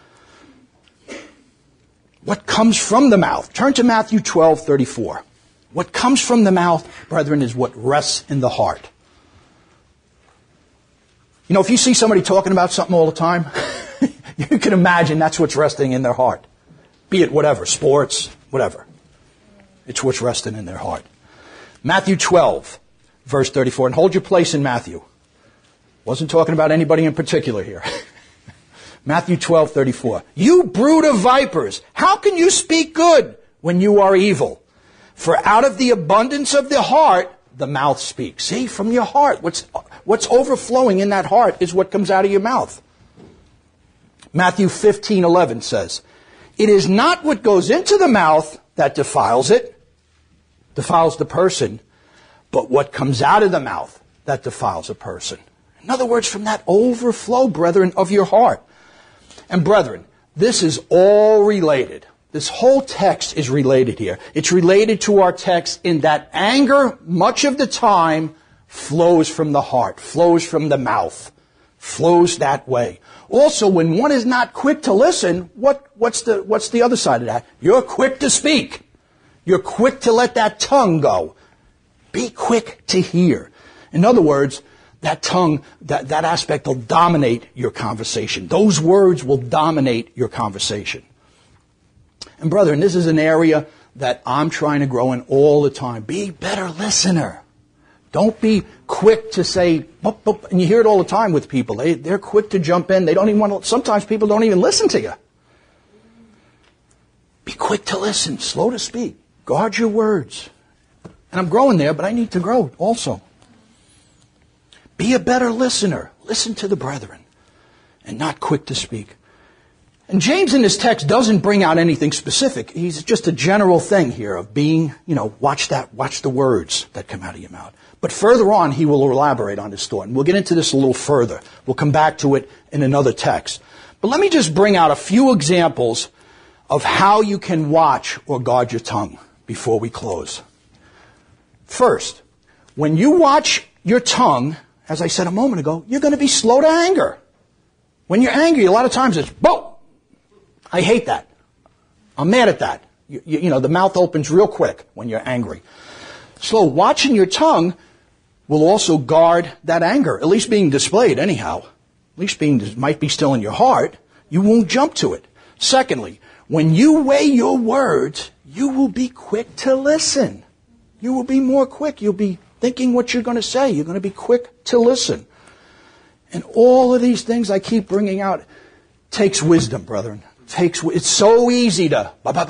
What comes from the mouth? Turn to Matthew 12:34. What comes from the mouth, brethren, is what rests in the heart. If you see somebody talking about something all the time, you can imagine that's what's resting in their heart. Be it whatever, sports, whatever. It's what's resting in their heart. Matthew 12, verse 34. And hold your place in Matthew. Wasn't talking about anybody in particular here. Matthew 12:34. You brood of vipers, how can you speak good when you are evil? For out of the abundance of the heart, the mouth speaks. See, from your heart, what's overflowing in that heart is what comes out of your mouth. Matthew 15:11 says, it is not what goes into the mouth that defiles the person, but what comes out of the mouth that defiles a person. In other words, from that overflow, brethren, of your heart. And brethren, this is all related. This whole text is related here. It's related to our text in that anger, much of the time, flows from the heart, flows from the mouth, flows that way. Also, when one is not quick to listen, what's the other side of that? You're quick to speak. You're quick to let that tongue go. Be quick to hear. In other words, that tongue, that aspect will dominate your conversation. Those words will dominate your conversation. And brethren, this is an area that I'm trying to grow in all the time. Be a better listener. Don't be quick to say, boop, boop, and you hear it all the time with people. They're quick to jump in. They don't even want to, sometimes people don't even listen to you. Be quick to listen, slow to speak. Guard your words. And I'm growing there, but I need to grow also. Be a better listener. Listen to the brethren and not quick to speak. And James in this text doesn't bring out anything specific. He's just a general thing here of being, watch the words that come out of your mouth. But further on, he will elaborate on this thought. And we'll get into this a little further. We'll come back to it in another text. But let me just bring out a few examples of how you can watch or guard your tongue before we close. First, when you watch your tongue, as I said a moment ago, you're going to be slow to anger. When you're angry, a lot of times it's, boom! I hate that. I'm mad at that. The mouth opens real quick when you're angry. So watching your tongue will also guard that anger, at least being displayed anyhow. At least might be still in your heart. You won't jump to it. Secondly, when you weigh your words, you will be quick to listen. You will be more quick. You'll be thinking what you're going to say. You're going to be quick to listen. And all of these things I keep bringing out takes wisdom, brethren. It's so easy to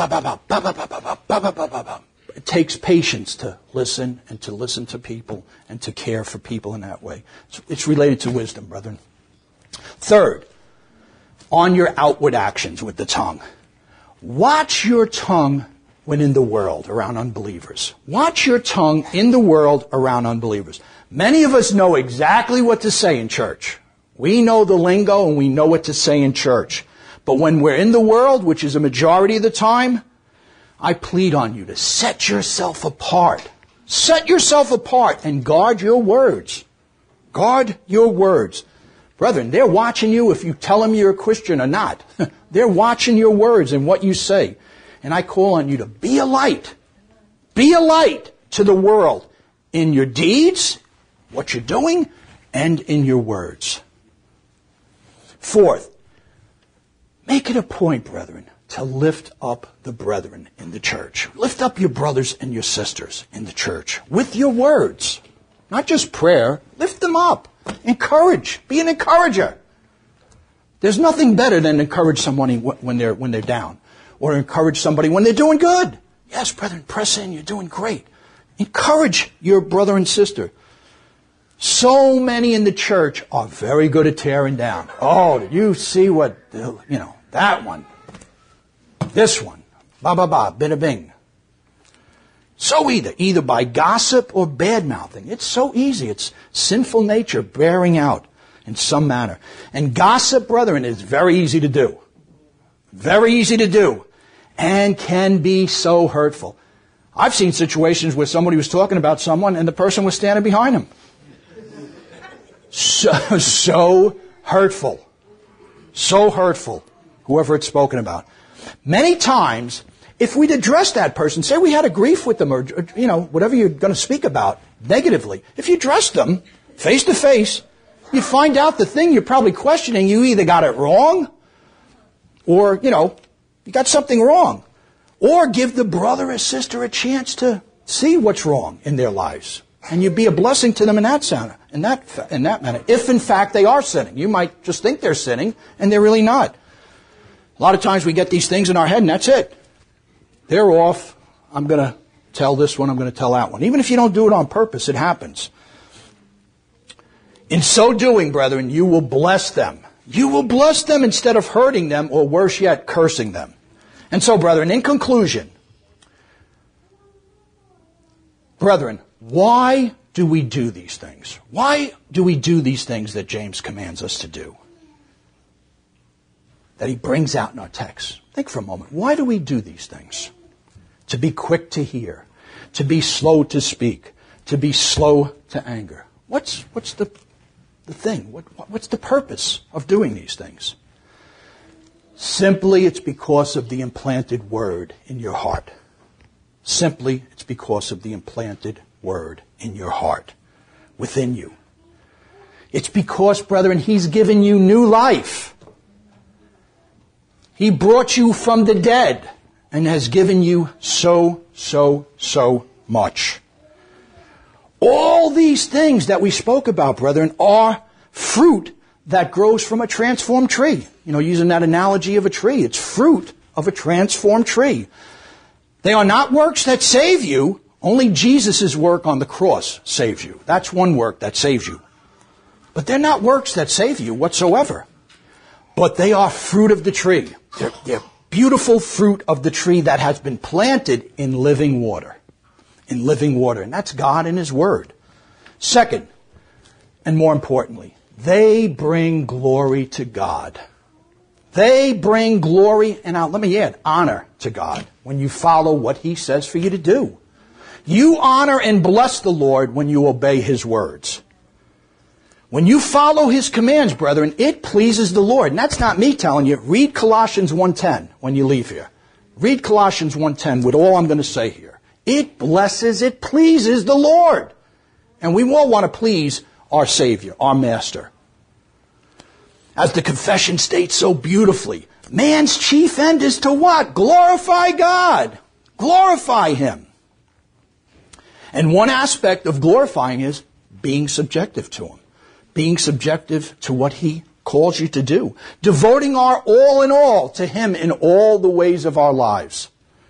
it takes patience to listen and to listen to people and to care for people in that way. It's related to wisdom, brethren. Third, on your outward actions with the tongue. Watch your tongue when in the world around unbelievers. Watch your tongue in the world around unbelievers. Many of us know exactly what to say in church. We know the lingo and we know what to say in church. But when we're in the world, which is a majority of the time, I plead on you to set yourself apart. Set yourself apart and guard your words. Guard your words. Brethren, they're watching you if you tell them you're a Christian or not. They're watching your words and what you say. And I call on you to be a light. Be a light to the world in your deeds, what you're doing and in your words. Fourth, make it a point, brethren, to lift up the brethren in the church. Lift up your brothers and your sisters in the church with your words. Not just prayer. Lift them up. Encourage. Be an encourager. There's nothing better than encourage somebody when they're down, or encourage somebody when they're doing good. Yes, brethren, press in. You're doing great. Encourage your brother and sister. So many in the church are very good at tearing down. Oh, did you see what, that one, this one, bada bing. So either by gossip or bad-mouthing. It's so easy. It's sinful nature bearing out in some manner. And gossip, brethren, is very easy to do. Very easy to do. And can be so hurtful. I've seen situations where somebody was talking about someone and the person was standing behind him. So hurtful. So hurtful. Whoever it's spoken about. Many times, if we'd address that person, say we had a grief with them or whatever you're going to speak about negatively, if you addressed them face to face, you find out the thing you're probably questioning, you either got it wrong or, you got something wrong. Or give the brother or sister a chance to see what's wrong in their lives. And you'd be a blessing to them in that manner. If in fact they are sinning. You might just think they're sinning and they're really not. A lot of times we get these things in our head and that's it. They're off. I'm going to tell this one, I'm going to tell that one. Even if you don't do it on purpose, it happens. In so doing, brethren, you will bless them. You will bless them instead of hurting them, or worse yet, cursing them. And so, brethren, in conclusion, brethren, why do we do these things? Why do we do these things that James commands us to do? That he brings out in our text. Think for a moment. Why do we do these things? To be quick to hear, to be slow to speak, to be slow to anger. What's the thing? What's the purpose of doing these things? Simply, it's because of the implanted word in your heart. Simply, it's because of the implanted word in your heart, within you. It's because, brethren, he's given you new life. He brought you from the dead and has given you so much. All these things that we spoke about, brethren, are fruit that grows from a transformed tree. Using that analogy of a tree, it's fruit of a transformed tree. They are not works that save you. Only Jesus' work on the cross saves you. That's one work that saves you. But they're not works that save you whatsoever. But they are fruit of the tree. They're beautiful fruit of the tree that has been planted in living water. In living water. And that's God and his word. Second, and more importantly, they bring glory to God. They bring glory, and let me add, honor to God when you follow what he says for you to do. You honor and bless the Lord when you obey his words. When you follow his commands, brethren, it pleases the Lord. And that's not me telling you. Read Colossians 1:10 when you leave here. Read Colossians 1:10 with all I'm going to say here. It pleases the Lord. And we all want to please our Savior, our Master. As the confession states so beautifully, man's chief end is to what? Glorify God. Glorify him. And one aspect of glorifying is being subjective to him. Being subjective to what he calls you to do. Devoting our all in all to him in all the ways of our lives.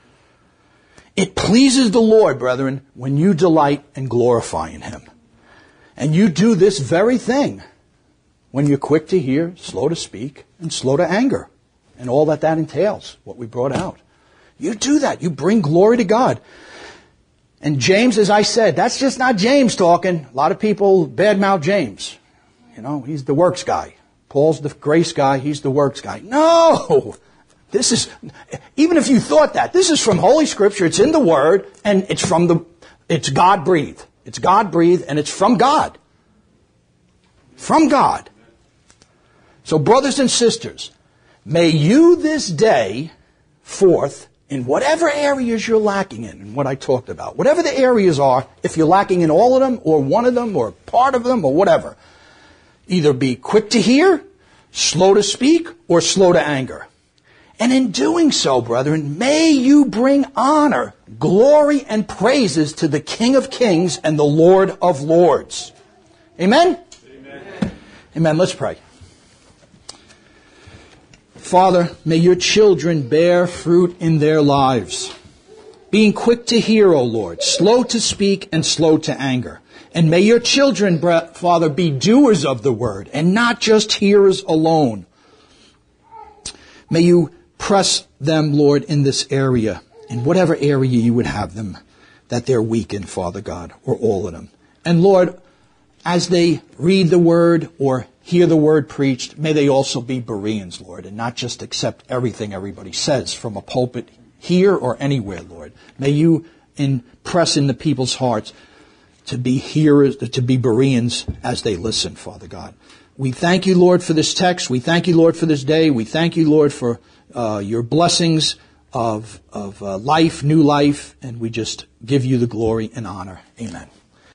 It pleases the Lord, brethren, when you delight in glorifying him. And you do this very thing when you're quick to hear, slow to speak, and slow to anger. And all that entails, what we brought out. You do that. You bring glory to God. And James, as I said, that's just not James talking. A lot of people badmouth James. He's the works guy. Paul's the grace guy. He's the works guy. No! This is, even if you thought that, this is from Holy Scripture. It's in the Word, and it's God-breathed. It's God-breathed, and it's from God. From God. So, brothers and sisters, may you this day forth in whatever areas you're lacking in what I talked about. Whatever the areas are, if you're lacking in all of them, or one of them, or part of them, or whatever. Either be quick to hear, slow to speak, or slow to anger. And in doing so, brethren, may you bring honor, glory, and praises to the King of Kings and the Lord of Lords. Amen? Amen. Amen. Let's pray. Father, may your children bear fruit in their lives, being quick to hear, O Lord, slow to speak, and slow to anger. And may your children, Father, be doers of the word and not just hearers alone. May you press them, Lord, in this area, in whatever area you would have them, that they're weak in, Father God, or all of them. And Lord, as they read the word or hear the word preached, may they also be Bereans, Lord, and not just accept everything everybody says from a pulpit here or anywhere, Lord. May you impress in the people's hearts to be hearers, to be Bereans as they listen, Father God. We thank you, Lord, for this text. We thank you, Lord, for this day. We thank you, Lord, for your blessings of life, new life, and we just give you the glory and honor. Amen.